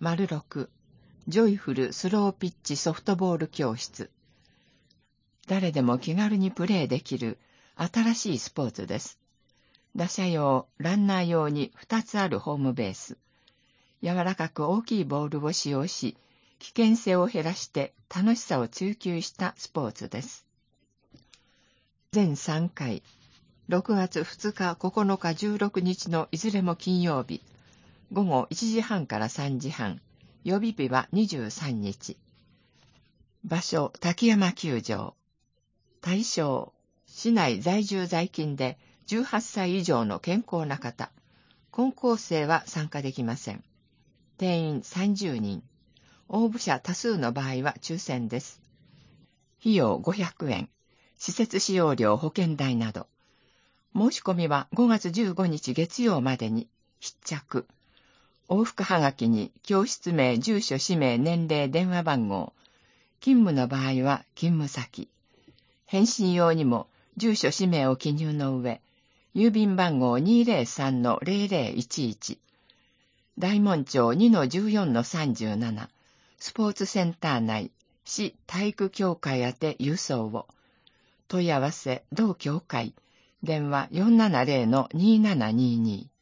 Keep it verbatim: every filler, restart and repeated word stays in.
ろく、ジョイフルスローピッチソフトボール教室。誰でも気軽にプレーできる新しいスポーツです。打者用、ランナー用にふたつあるホームベース。柔らかく大きいボールを使用し、危険性を減らして楽しさを追求したスポーツです。全さんかい、ろくがつふつか、ここのか、じゅうろくにちのいずれも金曜日、ごごいちじはんからさんじはん、予備日はにじゅうさんにち。場所、滝山球場。対象、市内在住在勤でじゅうはっさい以上の健康な方。高校生は参加できません。定員さんじゅうにん。応募者多数の場合は抽選です。費用ごひゃくえん。施設使用料保険代など。申し込みはごがつじゅうごにち月曜までに必着。往復はがきに教室名、住所、氏名、年齢、電話番号。勤務の場合は勤務先。返信用にも住所、氏名を記入の上、郵便番号 にーぜろさんのぜろぜろいちいち。大門町 にのじゅうよんのさんじゅうなな。スポーツセンター内、市体育協会宛て郵送を。問い合わせ、同協会。電話 よんななぜろのにーななにーにー。